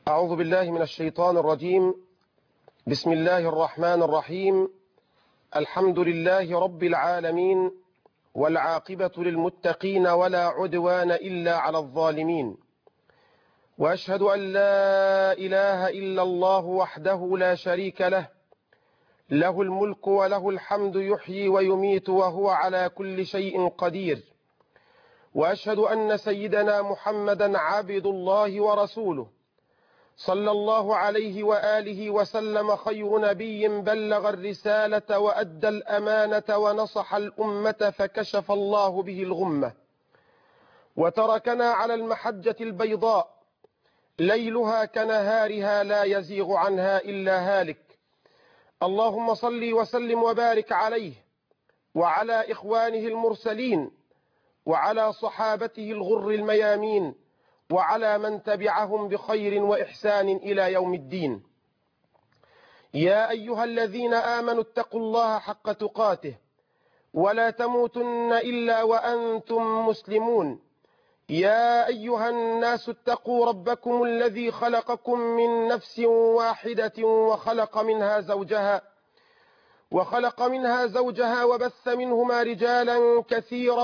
أعوذ بالله من الشيطان الرجيم. بسم الله الرحمن الرحيم. الحمد لله رب العالمين، والعاقبة للمتقين ولا عدوان إلا على الظالمين، وأشهد أن لا إله إلا الله وحده لا شريك له، له الملك وله الحمد يحيي ويميت وهو على كل شيء قدير، وأشهد أن سيدنا محمدا عبد الله ورسوله صلى الله عليه وآله وسلم، خير نبي بلغ الرسالة وأدى الأمانة ونصح الأمة فكشف الله به الغمة، وتركنا على المحجة البيضاء ليلها كنهارها لا يزيغ عنها إلا هالك. اللهم صل وسلم وبارك عليه وعلى إخوانه المرسلين وعلى صحابته الغر الميامين وعلى من تبعهم بخير وإحسان إلى يوم الدين. يا أيها الذين آمنوا اتقوا الله حق تقاته ولا تموتن إلا وأنتم مسلمون. يا أيها الناس اتقوا ربكم الذي خلقكم من نفس واحدة وخلق منها زوجها وبث منهما رجالا كثيرا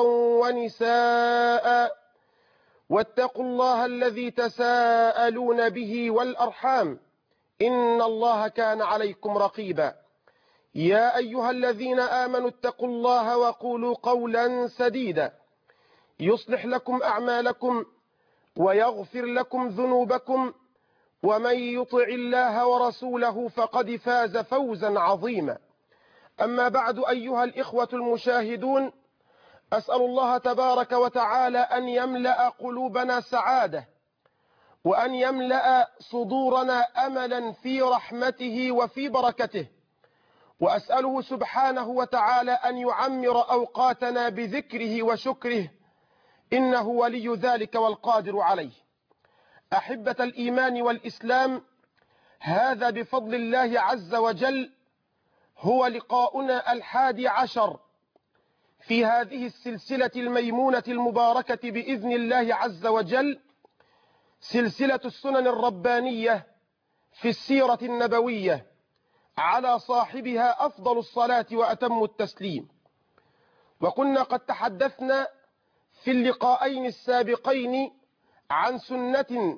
ونساء، واتقوا الله الذي تساءلون به والأرحام إن الله كان عليكم رقيبا. يا أيها الذين آمنوا اتقوا الله وقولوا قولا سديدا يصلح لكم أعمالكم ويغفر لكم ذنوبكم، ومن يطع الله ورسوله فقد فاز فوزا عظيما. أما بعد، أيها الإخوة المشاهدون، أسأل الله تبارك وتعالى أن يملأ قلوبنا سعادة، وأن يملأ صدورنا أملا في رحمته وفي بركته، وأسأله سبحانه وتعالى أن يعمر أوقاتنا بذكره وشكره، إنه ولي ذلك والقادر عليه. أحبة الإيمان والإسلام، هذا بفضل الله عز وجل هو لقاؤنا 11 في هذه السلسلة الميمونة المباركة بإذن الله عز وجل، سلسلة السنن الربانية في السيرة النبوية، على صاحبها أفضل الصلاة وأتم التسليم. وكنا قد تحدثنا في اللقاءين السابقين عن سنة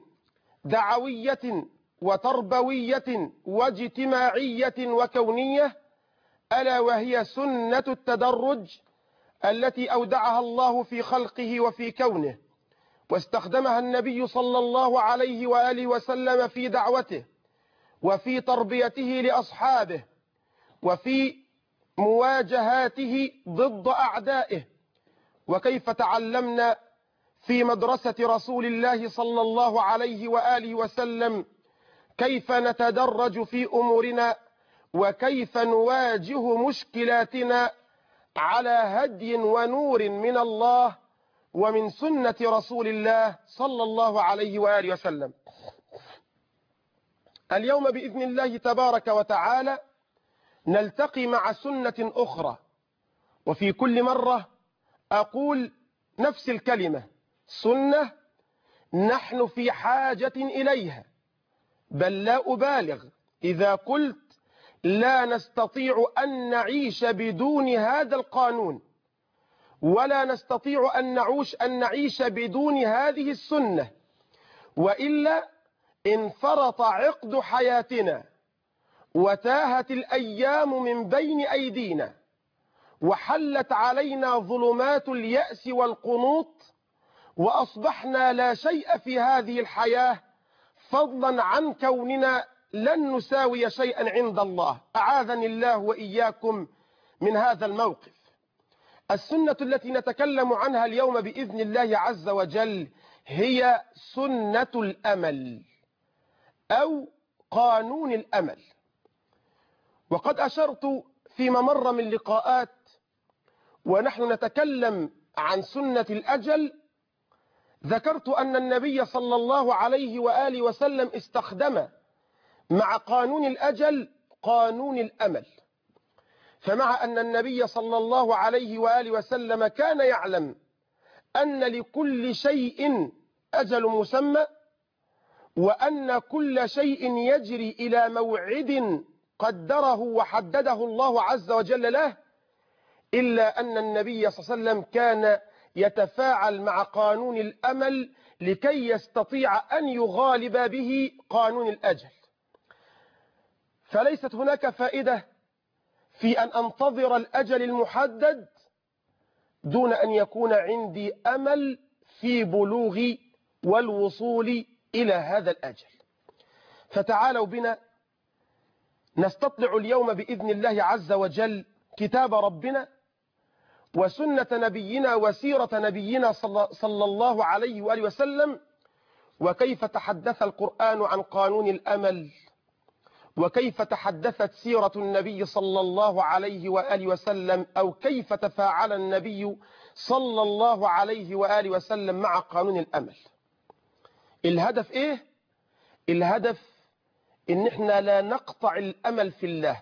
دعوية وتربوية واجتماعية وكونية، ألا وهي سنة التدرج التي أودعها الله في خلقه وفي كونه، واستخدمها النبي صلى الله عليه وآله وسلم في دعوته وفي تربيته لأصحابه وفي مواجهاته ضد أعدائه. وكيف تعلمنا في مدرسة رسول الله صلى الله عليه وآله وسلم كيف نتدرج في أمورنا، وكيف نواجه مشكلاتنا على هدي ونور من الله ومن سنة رسول الله صلى الله عليه وآله وسلم. اليوم بإذن الله تبارك وتعالى نلتقي مع سنة أخرى، وفي كل مرة أقول نفس الكلمة: سنة نحن في حاجة إليها، بل لا أبالغ إذا قلت لا نستطيع أن نعيش بدون هذا القانون، ولا نستطيع أن نعيش بدون هذه السنة، وإلا انفرط عقد حياتنا وتاهت الأيام من بين أيدينا، وحلت علينا ظلمات اليأس والقنوط، وأصبحنا لا شيء في هذه الحياة، فضلا عن كوننا لن نساوي شيئا عند الله. أعاذني الله وإياكم من هذا الموقف. السنة التي نتكلم عنها اليوم بإذن الله عز وجل هي سنة الأمل أو قانون الأمل. وقد أشرت فيما مر من لقاءات ونحن نتكلم عن سنة الأجل، ذكرت أن النبي صلى الله عليه وآله وسلم استخدم مع قانون الأجل قانون الأمل. فمع أن النبي صلى الله عليه وآله وسلم كان يعلم أن لكل شيء أجل مسمى، وأن كل شيء يجري إلى موعد قدره وحدده الله عز وجل له، إلا أن النبي صلى الله عليه وسلم كان يتفاعل مع قانون الأمل لكي يستطيع أن يغالب به قانون الأجل. فليست هناك فائدة في أن أنتظر الأجل المحدد دون أن يكون عندي أمل في بلوغ والوصول إلى هذا الأجل. فتعالوا بنا نستطلع اليوم بإذن الله عز وجل كتاب ربنا وسنة نبينا وسيرة نبينا صلى الله عليه وآله وسلم، وكيف تحدث القرآن عن قانون الأمل، وكيف تحدثت سيرة النبي صلى الله عليه وآله وسلم، أو كيف تفاعل النبي صلى الله عليه وآله وسلم مع قانون الأمل. الهدف إيه؟ الهدف إن إحنا لا نقطع الأمل في الله،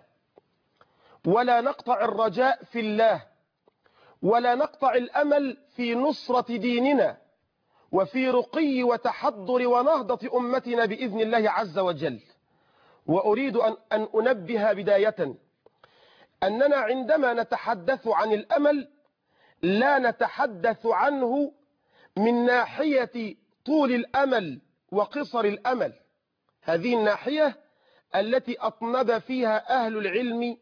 ولا نقطع الرجاء في الله، ولا نقطع الأمل في نصرة ديننا وفي رقي وتحضر ونهضة أمتنا بإذن الله عز وجل. وأريد أن أنبه بداية أننا عندما نتحدث عن الأمل لا نتحدث عنه من ناحية طول الأمل وقصر الأمل، هذه الناحية التي أطنب فيها أهل العلم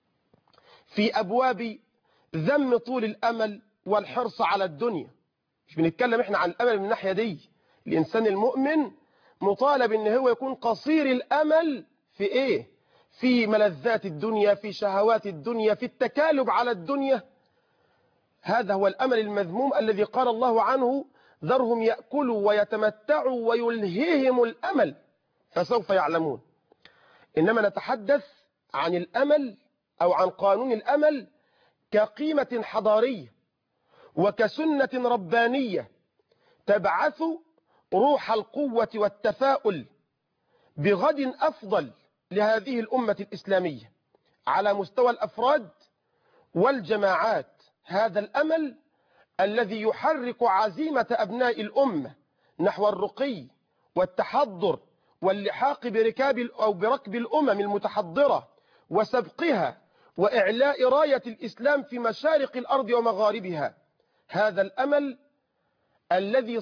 في أبواب ذم طول الأمل والحرص على الدنيا. مش بنتكلم احنا عن الأمل من الناحية دي. الإنسان المؤمن مطالب ان هو يكون قصير الأمل في ايه؟ في ملذات الدنيا، في شهوات الدنيا، في التكالب على الدنيا. هذا هو الأمل المذموم الذي قال الله عنه: ذرهم يأكلوا ويتمتعوا ويلهيهم الأمل فسوف يعلمون. إنما نتحدث عن الأمل أو عن قانون الأمل كقيمة حضارية وكسنة ربانية تبعث روح القوة والتفاؤل بغد أفضل لهذه الأمة الإسلامية على مستوى الأفراد والجماعات. هذا الأمل الذي يحرك عزيمة أبناء الأمة نحو الرقي والتحضر واللحاق بركب الأمم المتحضرة وسبقها وإعلاء راية الإسلام في مشارق الأرض ومغاربها. هذا الأمل الذي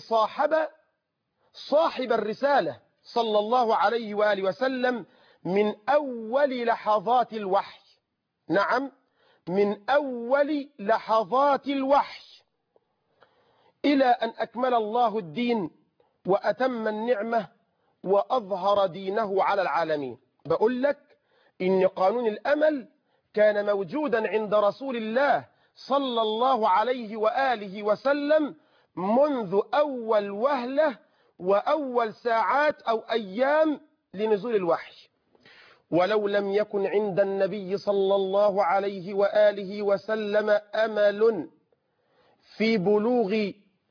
صاحب الرسالة صلى الله عليه وآله وسلم من أول لحظات الوحي. نعم، من أول لحظات الوحي إلى أن أكمل الله الدين وأتم النعمة وأظهر دينه على العالمين. بقول لك إن قانون الأمل كان موجودا عند رسول الله صلى الله عليه وآله وسلم منذ أول وهلة وأول ساعات أو أيام لنزول الوحي. ولو لم يكن عند النبي صلى الله عليه وآله وسلم أمل في بلوغ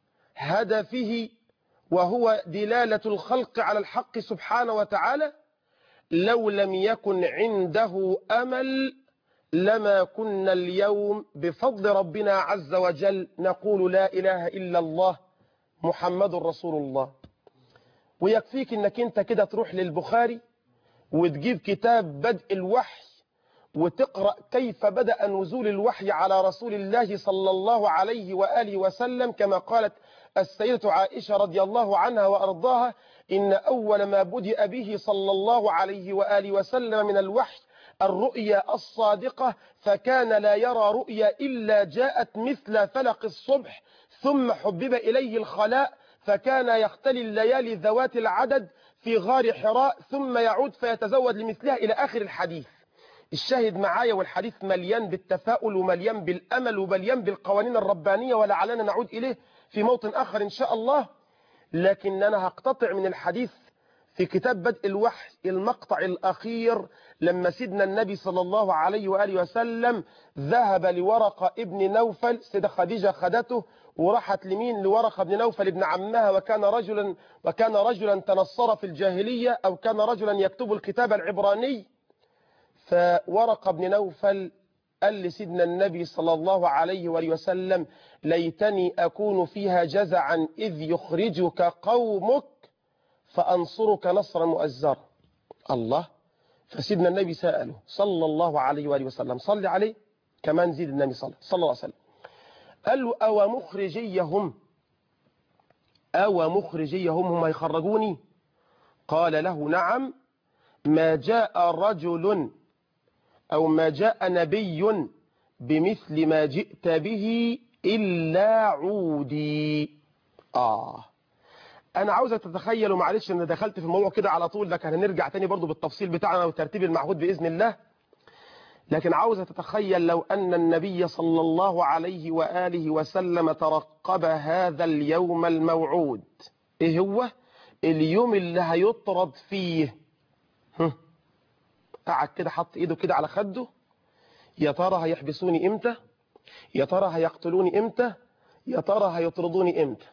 هدفه وهو دلالة الخلق على الحق سبحانه وتعالى، لو لم يكن عنده أمل لما كنا اليوم بفضل ربنا عز وجل نقول لا إله إلا الله محمد رسول الله. ويكفيك انك انت كده تروح للبخاري وتجيب كتاب بدء الوحي وتقرأ كيف بدأ نزول الوحي على رسول الله صلى الله عليه وآله وسلم، كما قالت السيدة عائشة رضي الله عنها وأرضاها: إن أول ما بدأ به صلى الله عليه وآله وسلم من الوحي الرؤيا الصادقة، فكان لا يرى رؤيا إلا جاءت مثل فلق الصبح، ثم حبب إليه الخلاء فكان يختلي الليالي ذوات العدد في غار حراء، ثم يعود فيتزود لمثلها إلى آخر الحديث. الشاهد معايا، والحديث مليان بالتفاؤل ومليان بالأمل ومليان بالقوانين الربانية، ولعلنا نعود إليه في موطن آخر إن شاء الله. لكن أنا هقتطع من الحديث في كتاب بدء الوحي المقطع الأخير لما سيدنا النبي صلى الله عليه وآله وسلم ذهب لورقة ابن نوفل. سيدة خديجة خدته وراحت لمين؟ لورقة بن نوفل ابن عمها، وكان رجلا تنصر في الجاهلية، أو كان رجلا يكتب الكتاب العبراني. فورقة بن نوفل قال لسيدنا النبي صلى الله عليه وآله وسلم: ليتني أكون فيها جزعا إذ يخرجك قومك فأنصرك نصرا مؤزرا. الله. فسيدنا النبي سأله صلى الله عليه وآله وسلم، صلي عليه كمان، زيد النبي صلى الله عليه وسلم، قال له أو مخرجيهم هم يخرجوني؟ قال له نعم، ما جاء رجل أو ما جاء نبي بمثل ما جئت به إلا عودي. أنا عاوزة تتخيلوا، معلش أنا دخلت في الموضوع كده على طول، لكن هنرجع تاني برضو بالتفصيل بتاعنا والترتيب المعهود بإذن الله. لكن عاوزة تتخيل لو أن النبي صلى الله عليه وآله وسلم ترقب هذا اليوم الموعود. إيه هو؟ اليوم اللي هيطرد فيه. قعد كده حط إيده كده على خده، يا ترى هيحبسوني إمتى؟ يا ترى هيقتلوني إمتى؟ يا ترى هيطردوني إمتى؟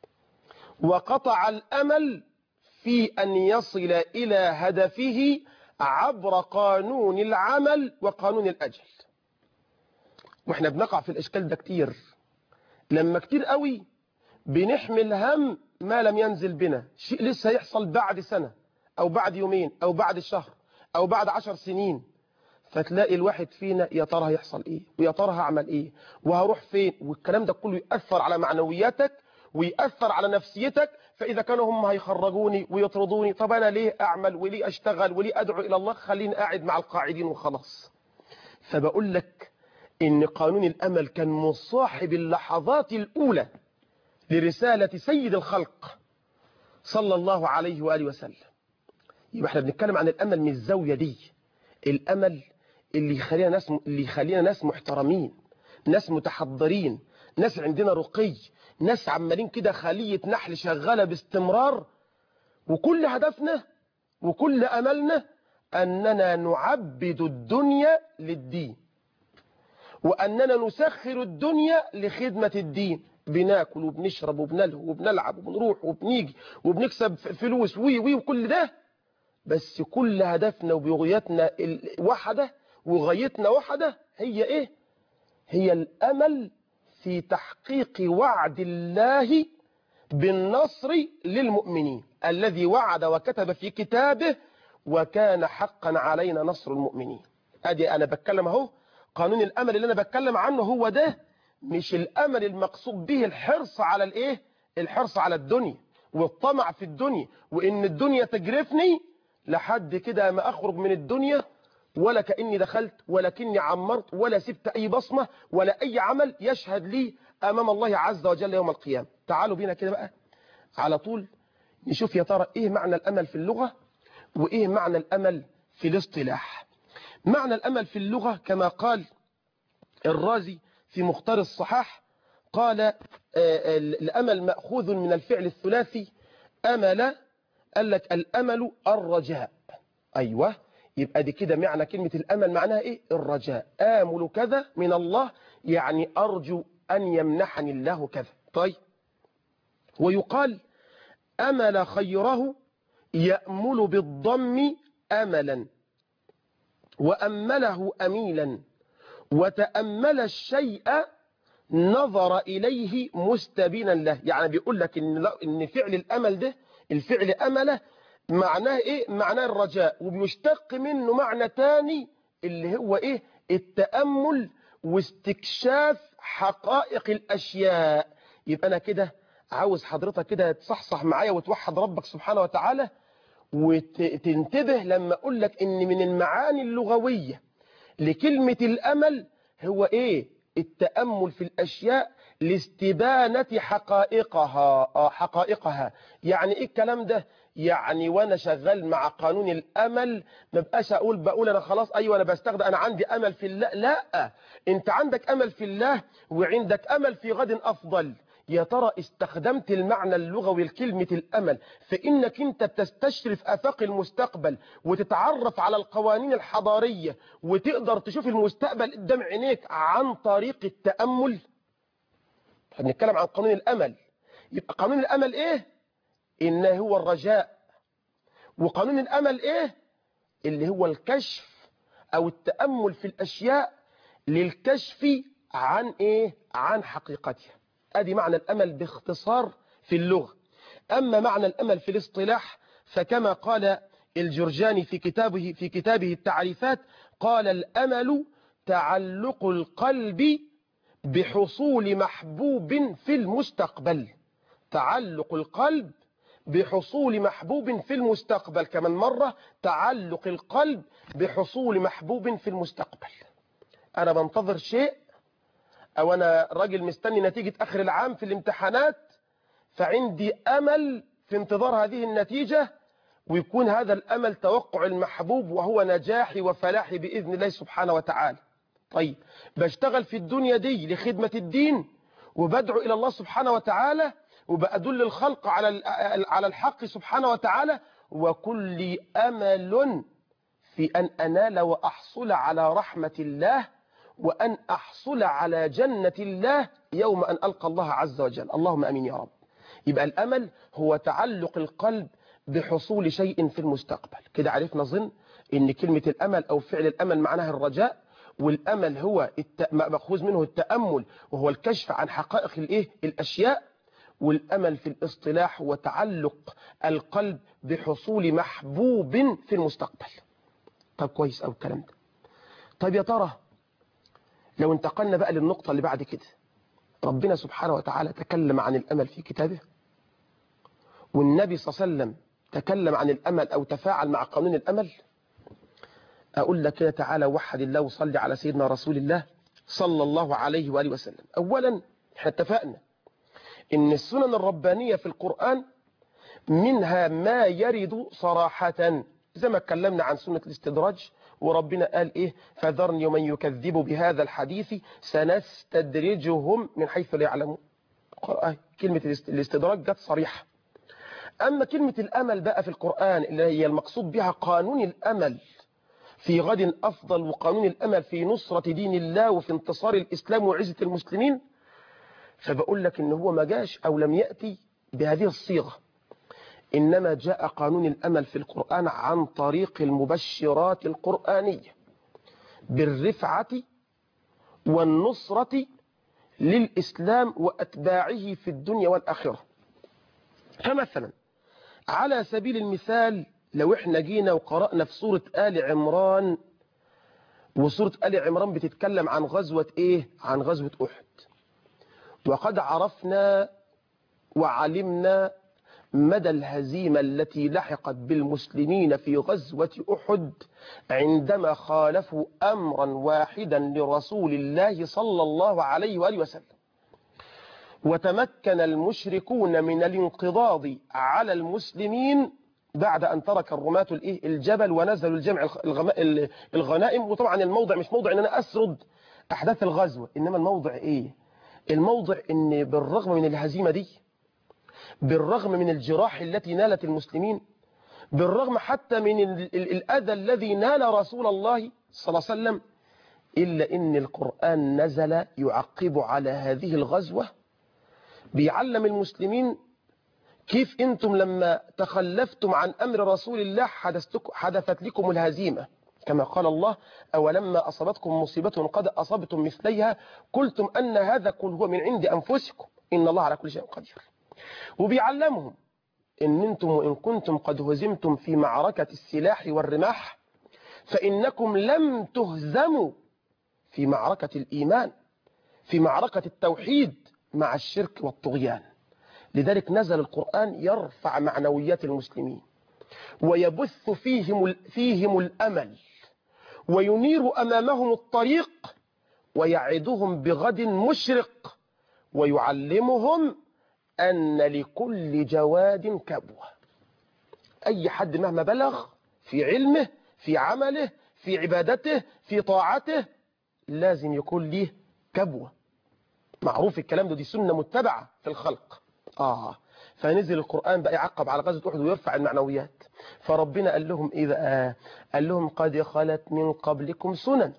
وقطع الأمل في أن يصل إلى هدفه عبر قانون العمل وقانون الأجل. وإحنا بنقع في الإشكال ده كتير، لما كتير قوي بنحمل هم ما لم ينزل بنا، شيء لسه يحصل بعد سنة أو بعد يومين أو بعد شهر أو بعد 10 سنين، فتلاقي الواحد فينا يا ترى هيحصل إيه، ويا ترى هعمل إيه، وهروح فين، والكلام ده كله يأثر على معنوياتك ويأثر على نفسيتك. فإذا كانوا هم هيخرجوني ويطردوني، طب أنا ليه أعمل وليه أشتغل وليه أدعو إلى الله؟ خليني قاعد مع القاعدين وخلاص. فبقول لك إن قانون الأمل كان مصاحب اللحظات الأولى لرسالة سيد الخلق صلى الله عليه وآله وسلم. يبقى احنا بنتكلم عن الأمل من الزاوية دي، الأمل اللي يخلينا ناس محترمين، ناس متحضرين، ناس عندنا رقي، ناس عمالين كده خلية نحل شغالة باستمرار، وكل هدفنا وكل أملنا أننا نعبد الدنيا للدين، وأننا نسخر الدنيا لخدمة الدين. بناكل وبنشرب وبنلهو وبنلعب وبنروح وبنيجي وبنكسب فلوس وكل ده، بس كل هدفنا وبغيتنا واحدة وغايتنا واحدة. هي إيه؟ هي الأمل في تحقيق وعد الله بالنصر للمؤمنين الذي وعد وكتب في كتابه وكان حقا علينا نصر المؤمنين. أدي أنا بتكلم أهو، قانون الأمل اللي أنا بتكلم عنه هو ده، مش الأمل المقصود به الحرص على الإيه؟ الحرص على الدنيا والطمع في الدنيا، وإن الدنيا تجرفني لحد كده ما أخرج من الدنيا ولا كأني دخلت ولا كأني عمرت ولا سبت أي بصمة ولا أي عمل يشهد لي أمام الله عز وجل يوم القيامة. تعالوا بينا كده بقى على طول نشوف يا ترى إيه معنى الأمل في اللغة وإيه معنى الأمل في الاصطلاح. معنى الأمل في اللغة كما قال الرازي في مختار الصحاح، قال الأمل مأخوذ من الفعل الثلاثي أمل، قال لك الأمل الرجاء. أيوة، يبقى دي كده معنى كلمة الأمل، معناها إيه؟ الرجاء. آمل كذا من الله، يعني أرجو أن يمنحني الله كذا. طيب، ويقال أمل خيره يأمل بالضم أملا، وأمله أميلا، وتأمل الشيء نظر إليه مستبينا له. يعني بيقول لك إن فعل الأمل ده، الفعل أمله معناه إيه؟ معناه الرجاء، وبيشتق منه معنى تاني اللي هو إيه؟ التأمل واستكشاف حقائق الأشياء. يبقى أنا كده عاوز حضرتك كده تصحصح معايا وتوحد ربك سبحانه وتعالى وتنتبه لما أقول لك إن من المعاني اللغوية لكلمة الأمل هو إيه؟ التأمل في الأشياء لاستبانة حقائقها. يعني إيه الكلام ده؟ يعني وأنا شغال مع قانون الأمل ما بقاش بقول أنا خلاص أيوة أنا بستخدم، أنا عندي أمل في الله. لا، أنت عندك أمل في الله وعندك أمل في غد أفضل. يا ترى استخدمت المعنى اللغوي لكلمة الأمل فإنك أنت بتستشرف آفاق المستقبل وتتعرف على القوانين الحضارية وتقدر تشوف المستقبل قدام عينيك عن طريق التأمل. هنتكلم عن قانون الأمل. يبقى قانون الأمل إيه؟ إنه هو الرجاء. وقانون الأمل إيه؟ اللي هو الكشف أو التأمل في الأشياء للكشف عن إيه؟ عن حقيقتها. أدي معنى الأمل باختصار في اللغة. أما معنى الأمل في الاصطلاح فكما قال الجرجاني في كتابه التعريفات، قال: الأمل تعلق القلب بحصول محبوب في المستقبل. تعلق القلب بحصول محبوب في المستقبل. كمان مرة: تعلق القلب بحصول محبوب في المستقبل. أنا بنتظر شيء، أو أنا راجل مستني نتيجة آخر العام في الامتحانات، فعندي أمل في انتظار هذه النتيجة، ويكون هذا الأمل توقع المحبوب وهو نجاحي وفلاحي بإذن الله سبحانه وتعالى. طيب، بشتغل في الدنيا دي لخدمة الدين، وبدعو إلى الله سبحانه وتعالى، وبأدل الخلق على الحق سبحانه وتعالى، وكل أمل في أن أنال وأحصل على رحمة الله، وأن أحصل على جنة الله يوم أن ألقى الله عز وجل. اللهم أمين يا رب. يبقى الأمل هو تعلق القلب بحصول شيء في المستقبل. كده عرفنا ظن إن كلمة الأمل أو فعل الأمل معناها الرجاء، والأمل هو مأخوذ منه التأمل، وهو الكشف عن حقائق الأشياء. والأمل في الاصطلاح هو تعلق القلب بحصول محبوب في المستقبل. طب كويس أو الكلام ده. طيب يا ترى لو انتقلنا بقى للنقطة اللي بعد كده، ربنا سبحانه وتعالى تكلم عن الأمل في كتابه، والنبي صلى الله عليه وسلم تكلم عن الأمل أو تفاعل مع قانون الأمل. أقول لك كده، تعالى وحد الله وصلي على سيدنا رسول الله صلى الله عليه وآله وسلم. أولا، احنا اتفقنا إن السنن الربانية في القرآن منها ما يرد صراحة، زي ما اتكلمنا عن سنة الاستدراج، وربنا قال إيه؟ فذرني ومن يكذب بهذا الحديث سنستدرجهم من حيث لا يعلمون. كلمة الاستدراج جت صريحة. أما كلمة الأمل بقى في القرآن اللي هي المقصود بها قانون الأمل في غد أفضل، وقانون الأمل في نصرة دين الله وفي انتصار الإسلام وعزة المسلمين، فبقول لك إن هو ما جاش أو لم يأتي بهذه الصيغة، إنما جاء قانون الأمل في القرآن عن طريق المبشرات القرآنية بالرفعة والنصرة للإسلام وأتباعه في الدنيا والآخرة. فمثلا على سبيل المثال، لو احنا جينا وقرأنا في سورة آل عمران، وسورة آل عمران بتتكلم عن غزوة إيه؟ عن غزوة أحد. وقد عرفنا وعلمنا مدى الهزيمة التي لحقت بالمسلمين في غزوة أحد عندما خالفوا أمرا واحدا لرسول الله صلى الله عليه وآله وسلم. وتمكن المشركون من الانقضاض على المسلمين بعد أن ترك الرماة الجبل ونزلوا الجمع الغنائم. وطبعا الموضع مش موضع أن أنا أسرد أحداث الغزوة، إنما الموضع إيه؟ الموضع إن بالرغم من الهزيمة دي، بالرغم من الجراح التي نالت المسلمين، بالرغم حتى من الأذى الذي نال رسول الله صلى الله عليه وسلم، إلا إن القرآن نزل يعقب على هذه الغزوة، بيعلم المسلمين كيف أنتم لما تخلفتم عن أمر رسول الله حدثت لكم الهزيمة، كما قال الله: أولما أصابتكم مصيبة قد أصبتم مثليها قلتم أن هذا قل هو من عند أنفسكم إن الله على كل شيء قدير. وبيعلمهم إن أنتم وإن كنتم قد هزمتم في معركة السلاح والرماح، فإنكم لم تهزموا في معركة الإيمان، في معركة التوحيد مع الشرك والطغيان. لذلك نزل القرآن يرفع معنويات المسلمين، ويبث فيهم الأمل، وينير أمامهم الطريق، ويعدهم بغد مشرق، ويعلمهم أن لكل جواد كبوة. أي حد مهما بلغ في علمه، في عمله، في عبادته، في طاعته، لازم يكون ليه كبوة. معروف الكلام ده، دي سنة متبعة في الخلق. فنزل القرآن بقى يعقب على غزوة أحد ويرفع المعنويات. فربنا قال لهم إيه بقى؟ قال لهم: قد خلت من قبلكم سنن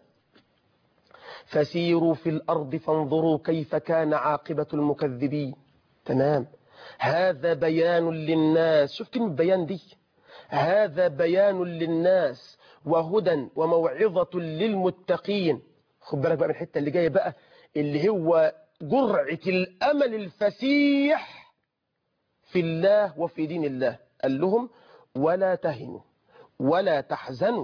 فسيروا في الأرض فانظروا كيف كان عاقبة المكذبين. تمام، هذا بيان للناس. شوف كلمة بيان دي، هذا بيان للناس وهدى وموعظة للمتقين. خد بالك بقى من الحتة اللي جاية بقى، اللي هو جرعة الأمل الفسيح في الله وفي دين الله. قال لهم: ولا تهنوا ولا تحزنوا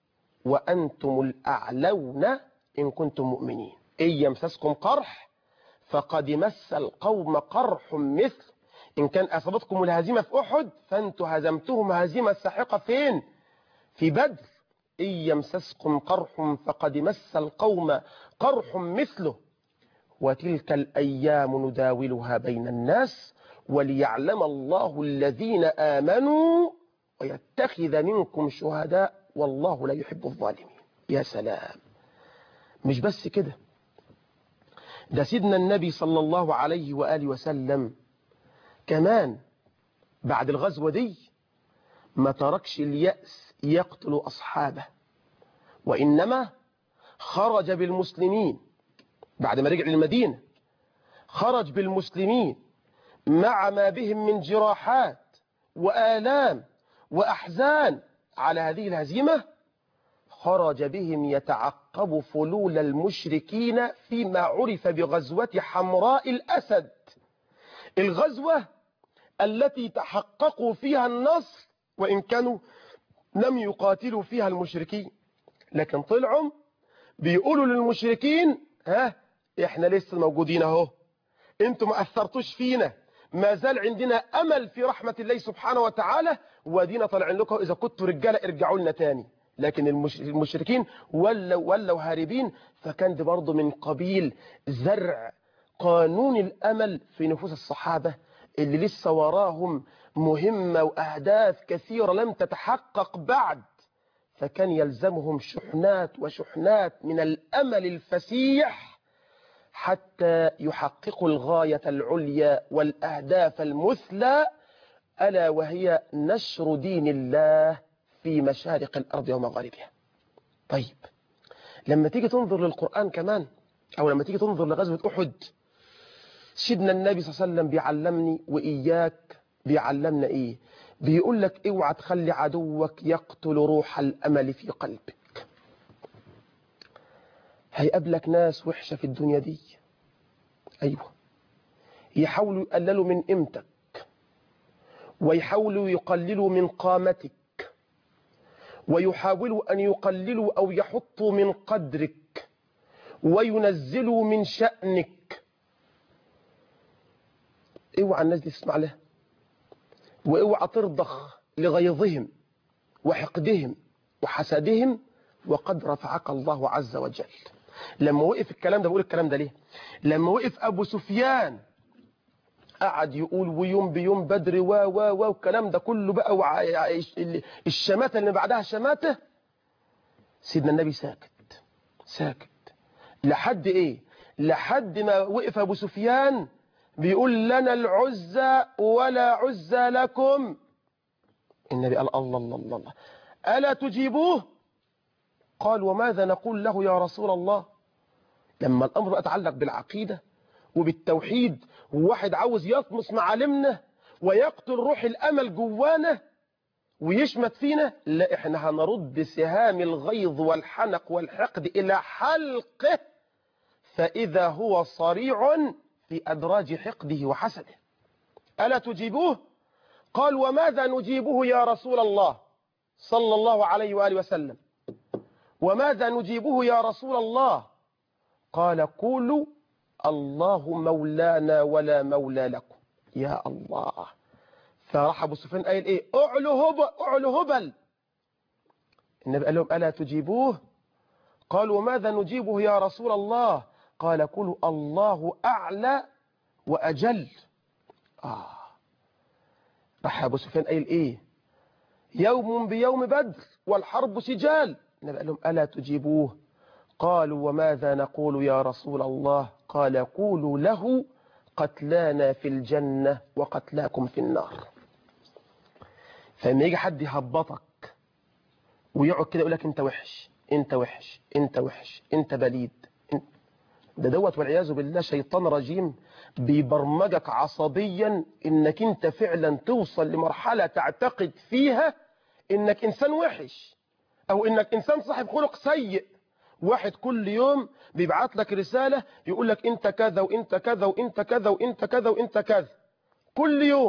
وأنتم الأعلون إن كنتم مؤمنين. إن يمسسكم قرح فقد مس القوم قرح مثل. إن كان أصابتكم الهزيمة في أحد فأنتم هزمتهم هزيمة ساحقة فين؟ في بدر. إن يمسسكم قرح فقد مس القوم قرح مثله وتلك الأيام نداولها بين الناس وليعلم الله الذين آمنوا ويتخذ منكم شهداء والله لا يحب الظالمين. يا سلام، مش بس كده، ده سيدنا النبي صلى الله عليه وآله وسلم كمان بعد الغزوة دي ما تركش اليأس يقتل أصحابه، وإنما خرج بالمسلمين بعد ما رجع للمدينة، خرج بالمسلمين مع ما بهم من جراحات وآلام وأحزان على هذه الهزيمة، خرج بهم يتعقب فلول المشركين فيما عرف بغزوة حمراء الأسد، الغزوة التي تحققوا فيها النصر وإن كانوا لم يقاتلوا فيها المشركين، لكن طلعوا بيقولوا للمشركين احنا لسه موجودين اهو، انتم ما اثرتوش فينا، ما زال عندنا امل في رحمة الله سبحانه وتعالى، ودينا طالعين لكم، اذا كنتوا رجاله ارجعوا لنا تاني. لكن المشركين ولوا هاربين. فكان ده برضه من قبيل زرع قانون الامل في نفوس الصحابة اللي لسه وراهم مهمة واهداف كثيرة لم تتحقق بعد، فكان يلزمهم شحنات وشحنات من الامل الفسيح حتى يحققوا الغاية العليا والأهداف المثلى، ألا وهي نشر دين الله في مشارق الأرض ومغاربها. طيب لما تيجي تنظر للقرآن كمان، أو لما تيجي تنظر لغزوة أحد، سيدنا النبي صلى الله عليه وسلم بيعلمني وإياك، بيعلمنا إيه؟ بيقول لك اوعى تخلي عدوك يقتل روح الأمل في قلبك. هيقابلك ناس وحشة في الدنيا دي، أيوة، يحاولوا يقللوا من قيمتك ويحاولوا يقللوا من قامتك ويحاولوا أن يقللوا أو يحطوا من قدرك وينزلوا من شأنك. اوعى الناس دي تسمع لها، واوعى ترضخ لغيظهم وحقدهم وحسدهم، وقد رفعك الله عز وجل. لما وقف الكلام ده، بقول الكلام ده ليه؟ لما وقف أبو سفيان قعد يقول ويوم بيوم بدر والكلام ده كله بقى، الشماتة اللي بعدها شماتة، سيدنا النبي ساكت لحد ايه؟ لحد ما وقف أبو سفيان بيقول لنا العزة ولا عزة لكم. النبي قال الله الله الله الله، ألا تجيبوه؟ قال وماذا نقول له يا رسول الله؟ لما الأمر بقى يتعلق بالعقيدة وبالتوحيد، وواحد عاوز يطمس معالمنا ويقتل روح الأمل جوانا ويشمت فينا، لا، احنا هنرد سهام الغيظ والحنق والحقد إلى حلقه، فإذا هو صريع في أدراج حقده وحسده. ألا تجيبوه؟ قال وماذا نجيبه يا رسول الله صلى الله عليه وآله وسلم؟ وماذا نجيبه يا رسول الله؟ قال قولوا الله مولانا ولا مولى لكم. يا الله. فراح ابو سفيان قال ايه؟ اعلو هبل. النبي قال لهم الا تجيبوه؟ قالوا وماذا نجيبه يا رسول الله؟ قال قولوا الله اعلى واجل. راح ابو سفيان قال ايه؟ يوم بيوم بدر والحرب سجال. النبي قال لهم الا تجيبوه؟ قالوا وماذا نقول يا رسول الله؟ قال قولوا له قتلانا في الجنة وقتلاكم في النار. فلما يجي حد يهبطك ويقعد كده يقول لك انت وحش انت وحش انت وحش انت بليد، دوت والعياذ بالله شيطان رجيم بيبرمجك عصبيا انك انت فعلا توصل لمرحلة تعتقد فيها انك انسان وحش او انك انسان صاحب خلق سيء. واحد كل يوم بيبعت لك رسالة يقول لك انت كذا وانت كذا وانت كذا وانت كذا وانت كذا كل يوم،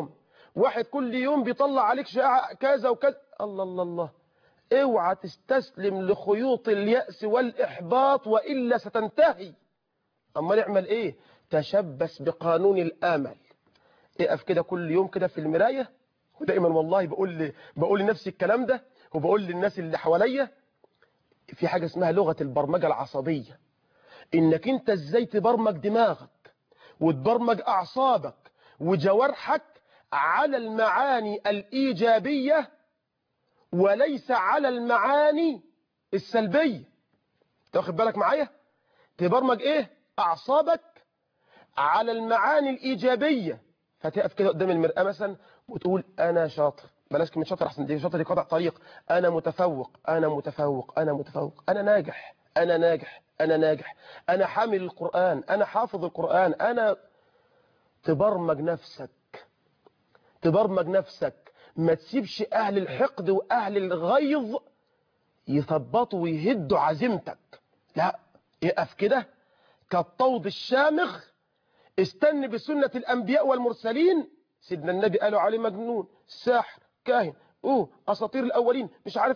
واحد كل يوم بيطلع عليك شائعة كذا وكذا. الله الله الله، اوعى تستسلم لخيوط اليأس والإحباط وإلا ستنتهي. أما نعمل إيه؟ تشبث بقانون الآمل. اقف كده كل يوم كده في المراية، ودائما والله بقول لنفسي الكلام ده، وبقول للناس اللي حواليا، في حاجة اسمها لغة البرمجة العصبية، إنك أنت إزاي تبرمج دماغك وتبرمج أعصابك وجوارحك على المعاني الإيجابية وليس على المعاني السلبية. تاخد بالك معايا؟ تبرمج إيه؟ أعصابك على المعاني الإيجابية. فتقف كده قدام المرآة مثلا وتقول أنا شاطر، بلاش كلمة شاطر أحسن، دي شاطر دي قطع طريق. أنا متفوق، أنا متفوق، أنا متفوق، أنا ناجح، أنا ناجح، أنا ناجح، أنا حامل القرآن، أنا حافظ القرآن، أنا. تبرمج نفسك، تبرمج نفسك. ما تسيبش أهل الحقد وأهل الغيظ يثبطوا ويهدوا عزيمتك. لا، اقف كده كالطود الشامخ، استنى بسنة الأنبياء والمرسلين. سيدنا النبي قالوا عليه مجنون، ساحر، كاهن، أساطير الأولين، مش عارف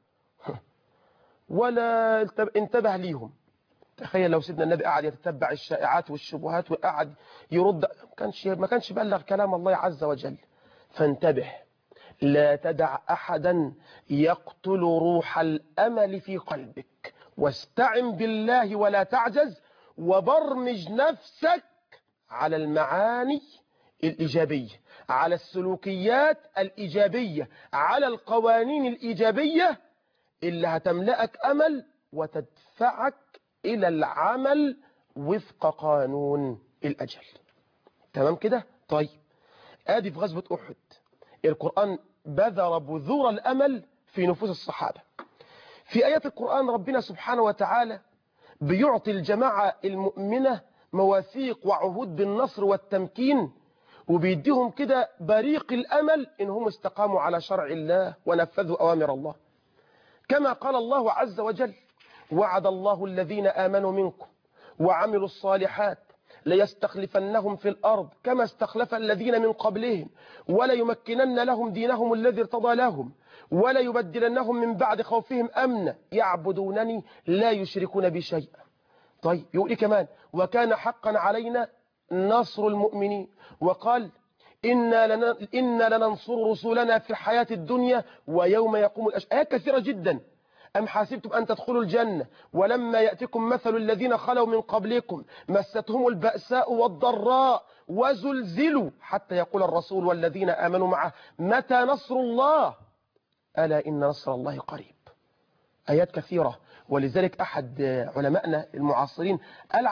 ولا انتبه ليهم. تخيل لو سيدنا النبي قعد يتتبع الشائعات والشبهات وقعد يرد، ما كانش بلغ كلام الله عز وجل. فانتبه، لا تدع أحدا يقتل روح الأمل في قلبك، واستعن بالله ولا تعجز، وبرمج نفسك على المعاني الإيجابية، على السلوكيات الإيجابية، على القوانين الإيجابية اللي هتملأك أمل وتدفعك إلى العمل وفق قانون الأجل. تمام كده؟ طيب، آدي في غزوة أحد القرآن بذر بذور الأمل في نفوس الصحابة. في آيات القرآن ربنا سبحانه وتعالى بيعطي الجماعة المؤمنة مواثيق وعهود بالنصر والتمكين، وبيديهم كده بريق الأمل إنهم استقاموا على شرع الله ونفذوا أوامر الله. كما قال الله عز وجل: وعد الله الذين آمنوا منكم وعملوا الصالحات ليستخلفنهم في الأرض كما استخلف الذين من قبلهم وليمكنن لهم دينهم الذي ارتضى لهم وليبدلنهم من بعد خوفهم أمنا يعبدونني لا يشركون بي شيئا. طيب، يقول إيه كمان؟ وكان حقا علينا نصر المؤمنين، وقال إنا لننصر رسولنا في الحياة الدنيا ويوم يقوم الأشهاد. آيات كثيرة جدا. أم حسبتم أن تدخلوا الجنة ولما يأتكم مثل الذين خلوا من قبلكم مستهم البأساء والضراء وزلزلوا حتى يقول الرسول والذين آمنوا معه متى نصر الله ألا إن نصر الله قريب. آيات كثيرة. ولذلك أحد علمائنا المعاصرين قال: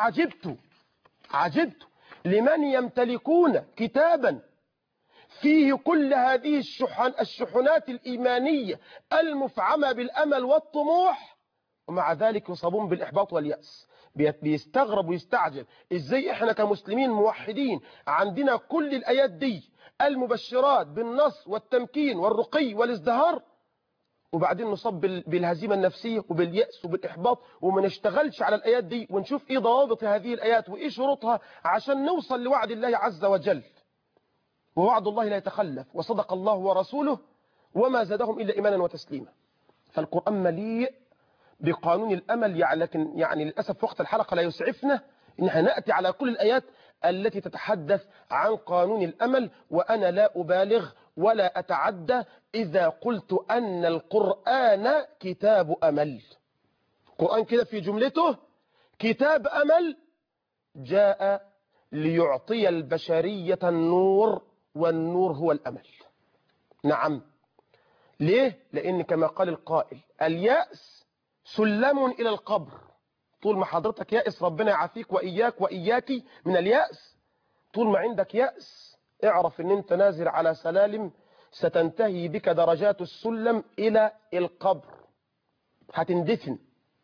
عجبت لمن يمتلكون كتابا فيه كل هذه الشحنات الإيمانية المفعمة بالأمل والطموح، ومع ذلك يصابون بالإحباط واليأس. بيستغرب ويستعجب إزاي إحنا كمسلمين موحدين عندنا كل الآيات دي المبشرات بالنصر والتمكين والرقي والازدهار، وبعدين نصاب بالهزيمة النفسية وباليأس وبالإحباط، وما نشتغلش على الآيات دي ونشوف إيه ضوابط هذه الآيات وإيه شروطها عشان نوصل لوعد الله عز وجل. ووعد الله لا يتخلف، وصدق الله ورسوله وما زادهم إلا إيمانا وتسليما. فالقرآن مليء بقانون الأمل، لكن للأسف وقت الحلقة لا يسعفنا إن احنا نأتي على كل الآيات التي تتحدث عن قانون الأمل. وأنا لا أبالغ ولا أتعدى إذا قلت أن القرآن كتاب أمل. القرآن كده في جملته كتاب أمل، جاء ليعطي البشرية النور، والنور هو الأمل. نعم. ليه؟ لأن كما قال القائل: اليأس سلم إلى القبر. طول ما حضرتك يأس، ربنا يعافيك وإياك وإياكي من اليأس، طول ما عندك يأس اعرف ان انت نازل على سلالم ستنتهي بك درجات السلم إلى القبر، هتندفن.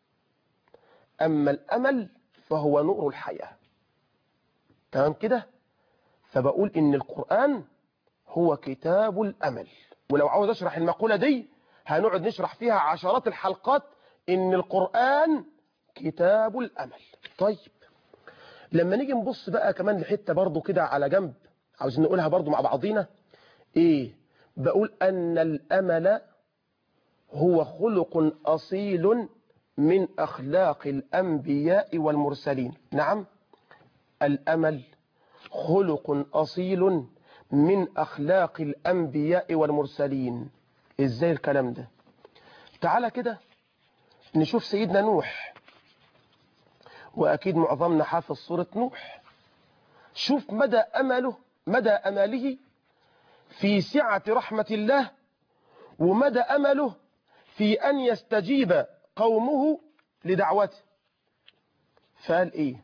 أما الأمل فهو نور الحياة. تمام كده؟ فبقول إن القرآن هو كتاب الأمل. ولو عاوز أشرح المقولة دي هنقعد نشرح فيها عشرات الحلقات، إن القرآن كتاب الأمل. طيب، لما نيجي نبص بقى كمان لحتة برضو كده على جنب، عاوزين نقولها برضو مع بعضينا، إيه؟ بقول أن الأمل هو خلق أصيل من أخلاق الأنبياء والمرسلين. نعم، الأمل خلق أصيل من أخلاق الأنبياء والمرسلين. إزاي الكلام ده؟ تعالى كده نشوف سيدنا نوح، وأكيد معظمنا حافظ سورة نوح. شوف مدى أمله في سعة رحمة الله، ومدى أمله في أن يستجيب قومه لدعوته. فقال إيه؟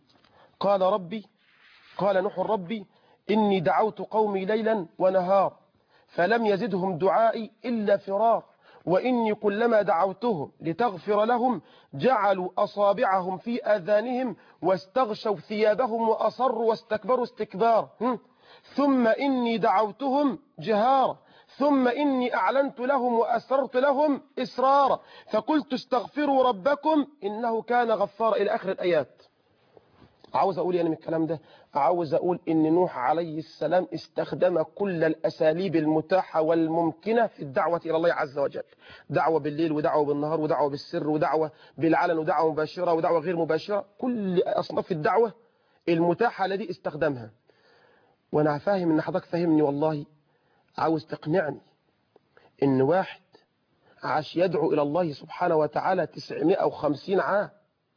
قال نوح ربي إني دعوت قومي ليلا ونهار فلم يزدهم دعائي إلا فرار، وإني كلما دعوتهم لتغفر لهم جعلوا أصابعهم في آذانهم واستغشوا ثيابهم وأصروا واستكبروا استكبار. ثم إني دعوتهم جهارا ثم إني أعلنت لهم وأسررت لهم إسرارا فقلت استغفروا ربكم إنه كان غفارا، إلى آخر الآيات. عاوز أقول يعني من الكلام ده، عاوز أقول إن نوح عليه السلام استخدم كل الأساليب المتاحة والممكنة في الدعوة إلى الله عز وجل. دعوة بالليل ودعوة بالنهار ودعوة بالسر ودعوة بالعلن ودعوة مباشرة ودعوة غير مباشرة، كل أصناف الدعوة المتاحة التي استخدمها. وأنا فاهم إن حضرتك فهمني والله، عاوز تقنعني إن واحد عاش يدعو إلى الله سبحانه وتعالى 950 عام،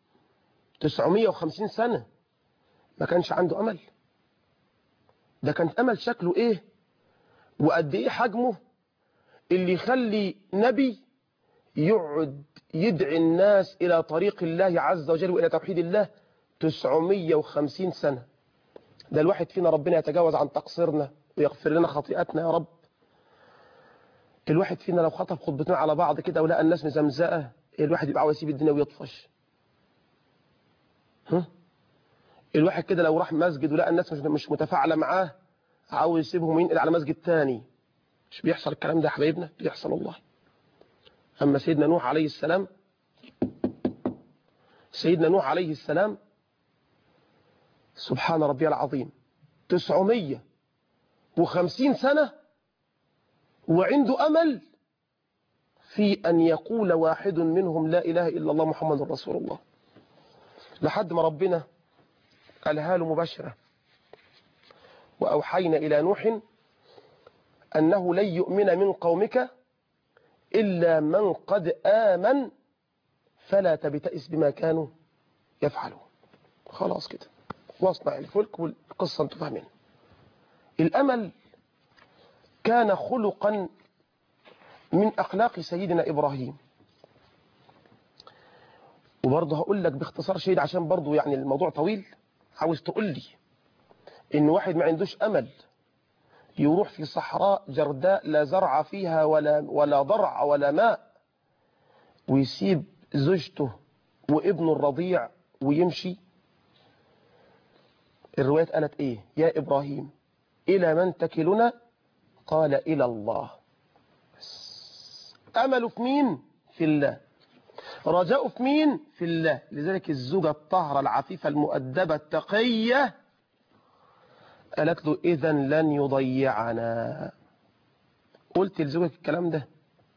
950 سنة، ما كانش عنده أمل؟ ده كان أمل شكله إيه وقد إيه حجمه اللي يخلي نبي يقعد يدعي الناس إلى طريق الله عز وجل وإلى توحيد الله 950 سنة. ده الواحد فينا ربنا يتجاوز عن تقصيرنا ويغفر لنا خطيئتنا يا رب. الواحد فينا لو خطف خطبتين على بعض كده ولقى الناس مزمزقة، الواحد يبقى عاوز يسيب الدنيا ويطفش. الواحد كده لو راح مسجد ولقى الناس مش متفاعلة معاه، عاوز يسيبهم وينقل على مسجد تاني. مش بيحصل الكلام ده يا حبايبنا؟ بيحصل والله. أما سيدنا نوح عليه السلام سبحان ربي العظيم 950 سنة وعنده أمل في أن يقول واحد منهم لا إله إلا الله محمد رسول الله، لحد ما ربنا قالها له مباشرة: وأوحينا إلى نوح أنه لن يؤمن من قومك إلا من قد آمن فلا تبتئس بما كانوا يفعلون. خلاص كده، واصنع الفلك والقصة انتوا فاهمين. الأمل كان خلقا من أخلاق سيدنا إبراهيم. وبرضه هقول لك باختصار شديد عشان برضه يعني الموضوع طويل. عاوز تقول لي إن واحد ما عندوش أمل يروح في صحراء جرداء لا زرع فيها ولا ضرع ولا ماء ويسيب زوجته وابنه الرضيع ويمشي؟ الرواية قالت إيه؟ يا إبراهيم إلى من تكلنا؟ قال إلى الله. أمله في مين؟ في الله. رجاؤه في مين؟ في الله. لذلك الزوجة الطاهرة العفيفة المؤدبة التقية قالت له إذا لن يضيعنا. قلت لزوجك الكلام ده؟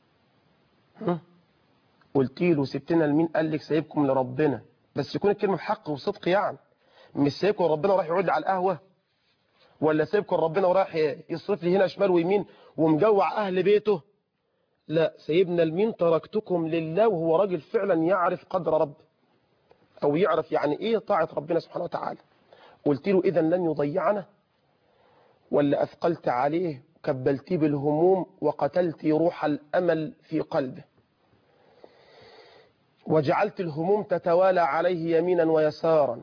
قلت له سبتنا لمين؟ قال لك سايبكم لربنا، بس يكون الكلمة بحق وصدق، يعني مش سايبكم ربنا وراح يقعد لي على القهوة، ولا سايبكم ربنا وراح يصرف لي هنا شمال ويمين ومجوع أهل بيته. لا، سيبنا لمين؟ تركتكم لله. وهو راجل فعلا يعرف قدر رب، أو يعرف يعني إيه طاعة ربنا سبحانه وتعالى. قلت له إذا لن يضيعنا، ولا أثقلت عليه كبلتي بالهموم وقتلت روح الأمل في قلبه وجعلت الهموم تتوالى عليه يمينا ويسارا؟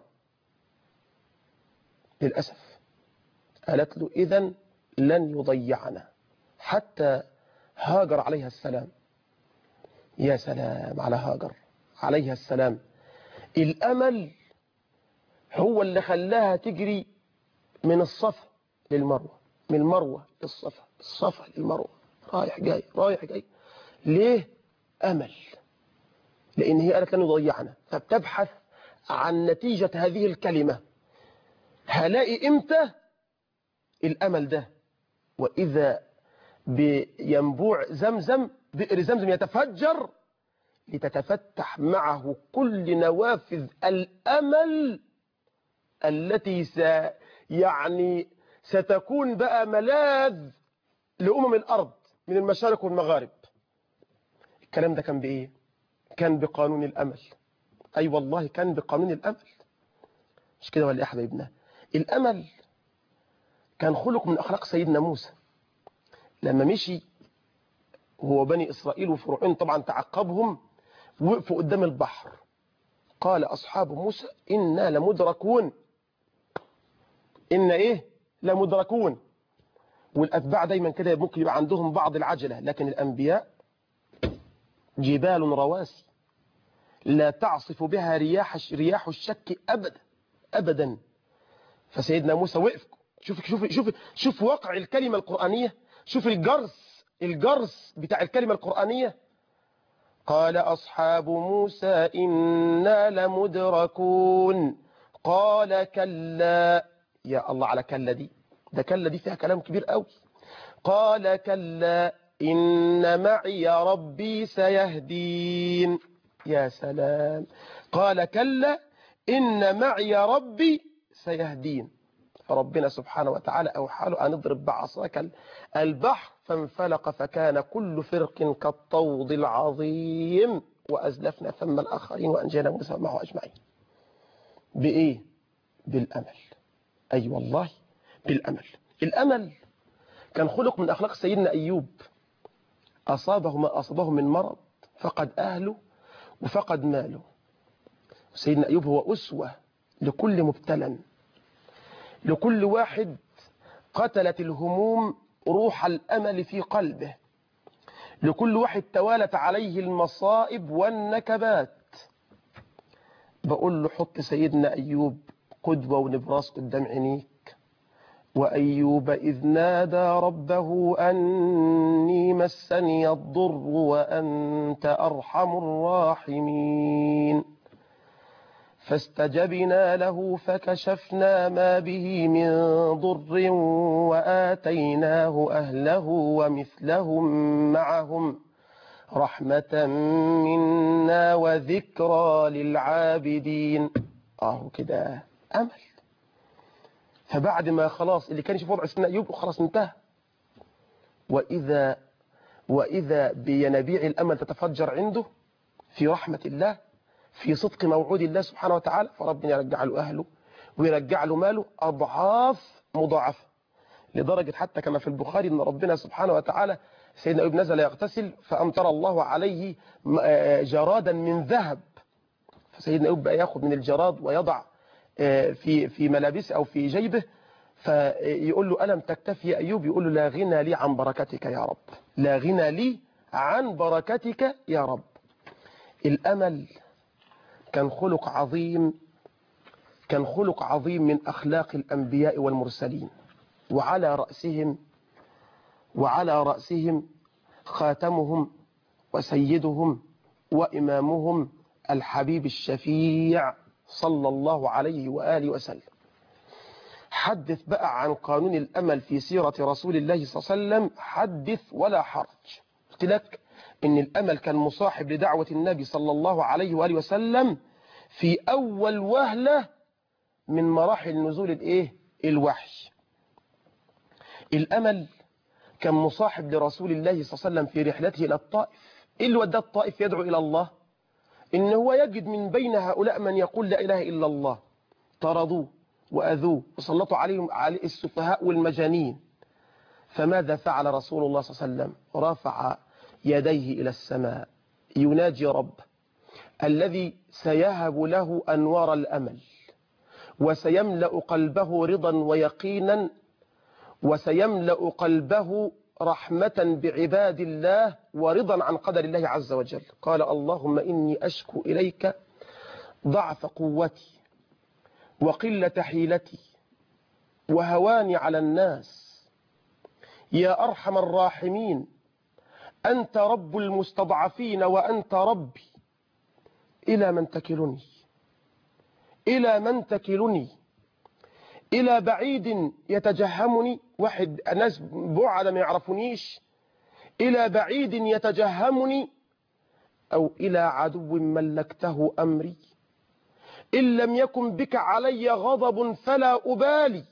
للأسف قالت له إذن لن يضيعنا. حتى هاجر عليها السلام. يا سلام على هاجر عليها السلام، الأمل هو اللي خلاها تجري من الصفا للمروة، من المروة للصفا، الصفا للمروة، رايح جاي رايح جاي. ليه؟ أمل. لأن هي قالت لن يضيعنا، فبتبحث عن نتيجة هذه الكلمة. هلاقي إمتى الأمل ده؟ وإذا بينبوع زمزم، بئر زمزم يتفجر لتتفتح معه كل نوافذ الأمل التي ستكون بقى ملاذ لأمم الأرض من المشارق والمغارب. الكلام ده كان بإيه؟ كان بقانون الأمل. أي والله كان بقانون الأمل. مش كده ولا يا حبايبنا؟ الأمل كان خلق من أخلاق سيدنا موسى لما مشي هو بني إسرائيل وفرعون طبعا تعقبهم، وقفوا قدام البحر. قال أصحاب موسى إنا لمدركون. إن إيه؟ لمدركون. والأتباع دايما كده ممكن يبقى عندهم بعض العجلة، لكن الأنبياء جبال رواسي لا تعصف بها رياح الشك أبدا أبدا. فسيدنا موسى وقف. شوف واقع الكلمة القرآنية، شوف الجرس بتاع الكلمة القرآنية. قال أصحاب موسى إنا لمدركون. قال كلا. يا الله على كلا دي، ده كلا دي فيها كلام كبير قوي. قال كلا إن معي ربي سيهدين. يا سلام. قال كلا إن معي ربي سيهدين. فربنا سبحانه وتعالى أوحى له أن اضرب بعصاك البحر فانفلق فكان كل فرق كالطود العظيم وأزلفنا ثم الآخرين وأنجينا موسى معه أجمعين. بإيه؟ بالأمل. أي والله بالأمل. الأمل كان خلق من أخلاق سيدنا أيوب. أصابه ما أصابه من مرض، فقد أهله وفقد ماله. سيدنا أيوب هو أسوة لكل مبتلى، لكل واحد قتلت الهموم روح الأمل في قلبه، لكل واحد توالت عليه المصائب والنكبات. بقول له حط سيدنا أيوب قدوة ونبراس قدام عينيك. وأيوب إذ نادى ربه أني مسني الضر وأنت أرحم الراحمين فاستجبنا له فكشفنا ما به من ضر وآتيناه أهله ومثلهم معهم رحمة منا وذكرى للعابدين. كده أمل. فبعد ما خلاص اللي كان يشوف وضع سيدنا أيوب خلاص انتهى، وإذا بينابيع الأمل تتفجر عنده في رحمة الله، في صدق موعود الله سبحانه وتعالى، فربنا يرجع له أهله ويرجع له ماله أضعاف مضاعفة. لدرجة حتى كما في البخاري أن ربنا سبحانه وتعالى سيدنا أيوب نزل يغتسل فأمطر الله عليه جرادا من ذهب. فسيدنا أيوب بقى يأخذ من الجراد ويضع في ملابسه أو في جيبه، فيقول له ألم تكتفي يا أيوب؟ يقول له لا غنى لي عن بركتك يا رب، لا غنى لي عن بركتك يا رب. الأمل كان خلق عظيم، كان خلق عظيم من أخلاق الأنبياء والمرسلين، وعلى رأسهم خاتمهم وسيدهم وإمامهم الحبيب الشفيع صلى الله عليه وآله وسلم. حدث بقى عن قانون الأمل في سيرة رسول الله صلى الله عليه وسلم، حدث ولا حرج. قلت لك إن الأمل كان مصاحب لدعوة النبي صلى الله عليه وآله وسلم في أول وهلة من مراحل نزول الوحي. الأمل كان مصاحب لرسول الله صلى الله عليه وسلم في رحلته إلى الطائف. إيه اللي وداه الطائف يدعو إلى الله؟ إن هو يجد من بين هؤلاء من يقول لا إله إلا الله، طردوه وأذوه وسلطوا عليهم السفهاء والمجانين. فماذا فعل رسول الله صلى الله عليه وسلم؟ رفع يديه إلى السماء يناجي رب الذي سيهب له أنوار الأمل، وسيملأ قلبه رضا ويقينا، وسيملأ قلبه رحمة بعباد الله ورضا عن قدر الله عز وجل. قال اللهم إني أشكو إليك ضعف قوتي وقلة حيلتي وهواني على الناس، يا أرحم الراحمين أنت رب المستضعفين وأنت ربي، إلى من تكلني؟ إلى من تكلني؟ إلى بعيد يتجهمني؟ واحد ناس بعد ما يعرفونيش إلى بعيد يتجهمني أو إلى عدو ملكته أمري. إن لم يكن بك علي غضب فلا أبالي،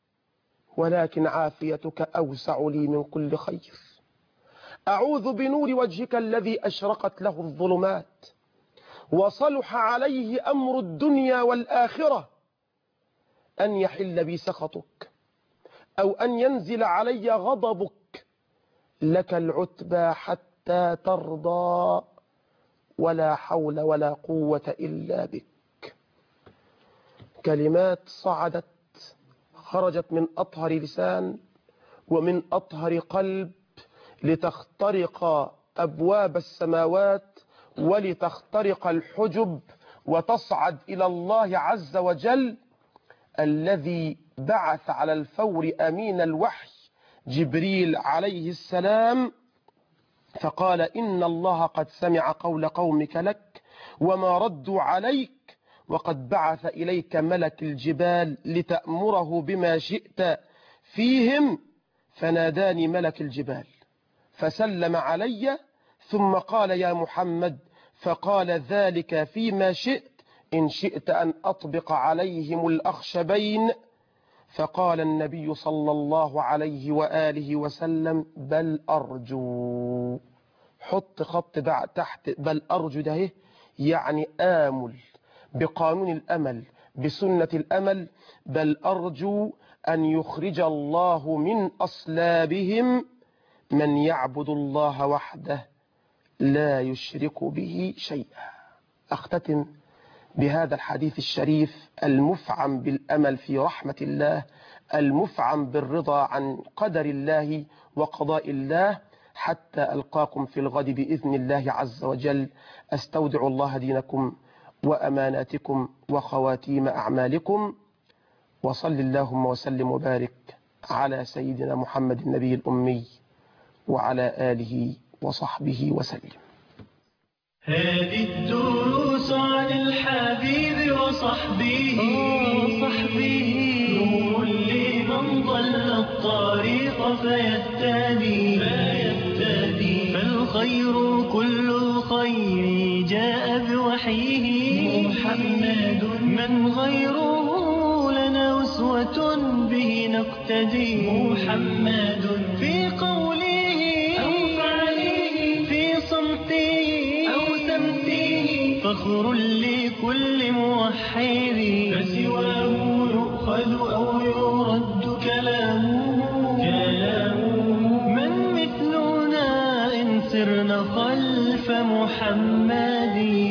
ولكن عافيتك أوسع لي من كل خير. أعوذ بنور وجهك الذي أشرقت له الظلمات وصلح عليه أمر الدنيا والآخرة أن يحل بي سخطك أو أن ينزل علي غضبك. لك العتبى حتى ترضى، ولا حول ولا قوة إلا بك. كلمات صعدت خرجت من أطهر لسان ومن أطهر قلب لتخترق أبواب السماوات ولتخترق الحجب وتصعد إلى الله عز وجل الذي بعث على الفور أمين الوحي جبريل عليه السلام فقال: إن الله قد سمع قول قومك لك وما ردوا عليك، وقد بعث إليك ملك الجبال لتأمره بما شئت فيهم. فناداني ملك الجبال فسلم علي ثم قال: يا محمد، فقال: ذلك فيما شئت، إن شئت أن أطبق عليهم الأخشبين. فقال النبي صلى الله عليه وآله وسلم: بل أرجو. حط خط تحت بل أرجو ده، يعني آمل بقانون الأمل بسنة الأمل. بل أرجو أن يخرج الله من أصلابهم من يعبد الله وحده لا يشرك به شيئا. أختتم بهذا الحديث الشريف المفعم بالأمل في رحمة الله، المفعم بالرضا عن قدر الله وقضاء الله، حتى ألقاكم في الغد بإذن الله عز وجل. أستودع الله دينكم وأماناتكم وخواتيم أعمالكم، وصل اللهم وسلم وبارك على سيدنا محمد النبي الأمي وعلى آله وصحبه وسلم. هذه الدروس عن الحبيب وصحبه نور لمن ضل الطريق فيهتدي فالخير كل الخير جاء بوحيه محمد من غيره لنا أسوة به نقتدي محمد في قوله أو فعله في صمته أو سمته فخر لكل موحد فسواه يؤخذ أو يرد كلامه من مثلنا إن سرنا خلف محمد.